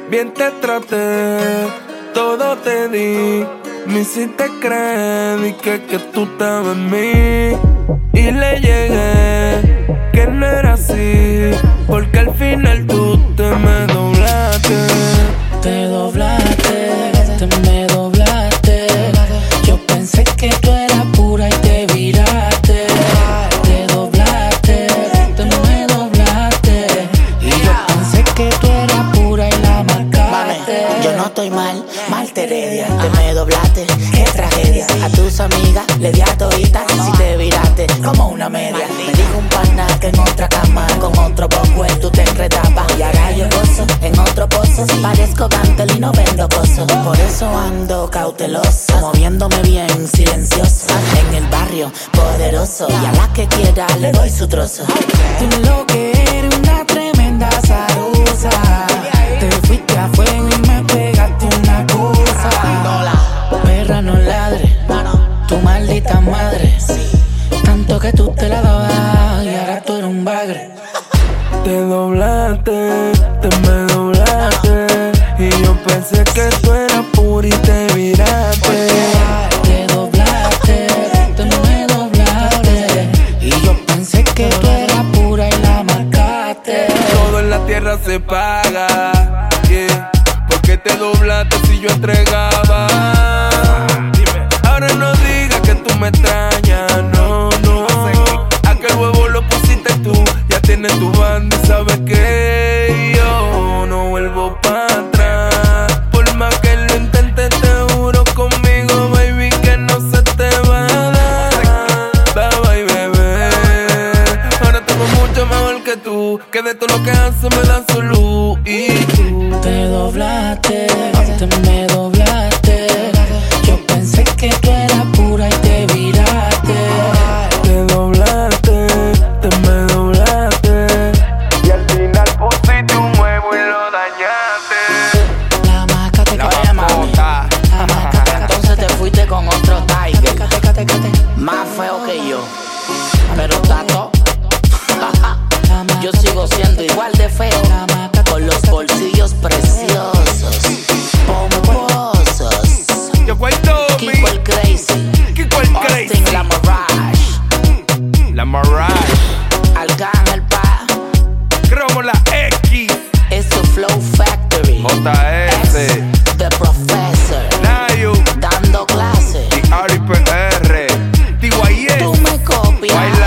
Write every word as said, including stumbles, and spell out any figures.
Bien te traté, todo te di. Me hiciste creer y que, que tú estabas en mí. Y le llegué, que no era así, porque al final tú te me doblaste. Te doblaste, te me doblaste. Yo pensé que tú eras pura y te viraste. Te doblaste, te me doblaste. Y yo pensé que tú eras pura y la marcaste. Yo no estoy mal, mal te heredia. Te me doblaste, qué tragedia. A tus amigas le di a todita. Si te viraste como una media. Me dijo un pana que en otra cama con otro poco tú te enredabas. Y ahora yo gozo en otro pozo. Parezco Gantel y no vendo cosas. Por eso ando cauteloso, moviéndome bien silencioso. En el barrio poderoso, y a la que quiera le doy su trozo. Tú lo que eres una tremenda zarosa. Te fuiste a fuego y me pegaste una cosa. Perra no ladre, tu maldita madre. Tanto que tú te la dabas y ahora tú eres un bagre. Te doblaste, te me doblaste. Y yo pensé que tú eras pura y te viraste. Te doblaste, te me doblaste. Y yo pensé que tú eras pura y la marcaste. Todo en la tierra se paga, yeah. ¿Por qué te doblaste si yo entregaba? Dime. Ahora no digas que tú me extrañas, no, no. Aquel huevo lo pusiste tú, ya tienes tu banda y sabes que yo no vuelvo para atrás. Por más que lo intentes, te juro conmigo, baby, que no se te va a dar. Bye bye, bebé. Ahora tengo mucho mejor que tú, que de todo lo que haces me da su luz. Y tú te doblaste, te me doblaste. Yo pensé que tú eras pura y te viraste. te doblaste, te me doblaste. Y al final pusiste un huevo y lo dañaste. La macate, La oye, mami. la macate. Entonces te fuiste con otro tiger, más feo que yo, pero tato. Yo sigo siendo igual de feo, con los bolsillos preciosos, pomposos. Yo cual Tommy, Kiko el crazy, que cual Austin crazy. la Mirage, La Mirage, Arcángel pa, cromo la X, es su Flow Factory. J S, The Professor, Nayu, dando clase. y R P R, T Y S, Tú me copias.